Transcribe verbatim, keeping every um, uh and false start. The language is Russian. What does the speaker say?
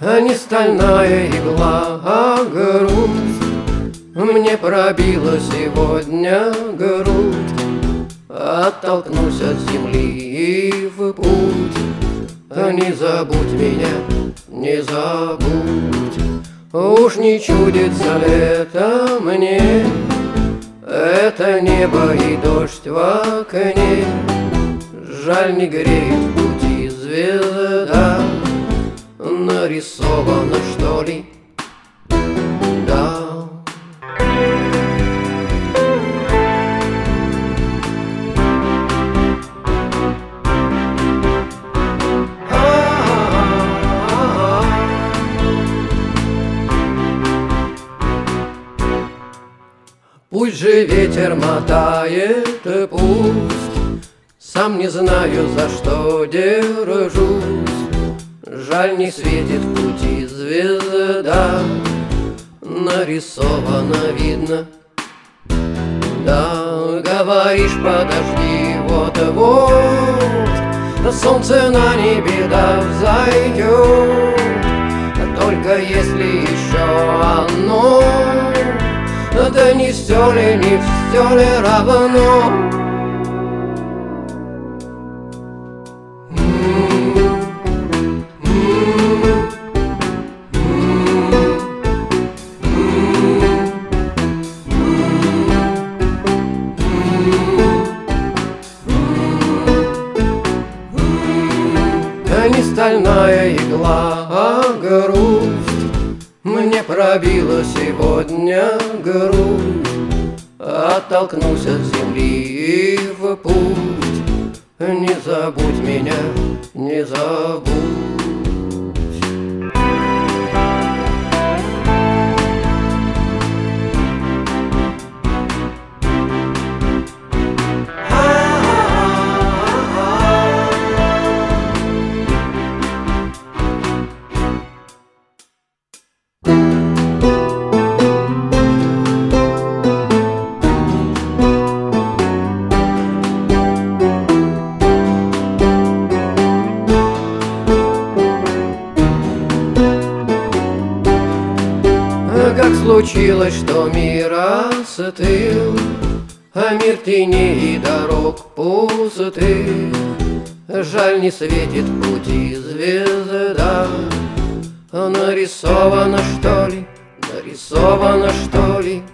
а не стальная игла, а грудь. Мне пробила сегодня грудь, оттолкнусь от земли и в путь. Не забудь меня, не забудь. Уж не чудится лето мне, это небо и дождь в окне. Жаль, не греет в пути звезда, нарисована, что ли? Да. Пусть же ветер мотает, пусть, сам не знаю, за что держусь. Жаль, не светит в пути звезда, нарисовано, видно. Да, говоришь, подожди, вот-вот солнце на небе да взойдет. Только если еще оно, да не все ли, не все ли равно? Не стальная игла, а грусть. Мне пробила сегодня грудь, оттолкнусь от земли и в путь. Не забудь меня, не забудь. Как случилось, что мир остыл, а мир теней и дорог пустых. Жаль, не светит в пути звезда, нарисовано, что ли, нарисовано, что ли?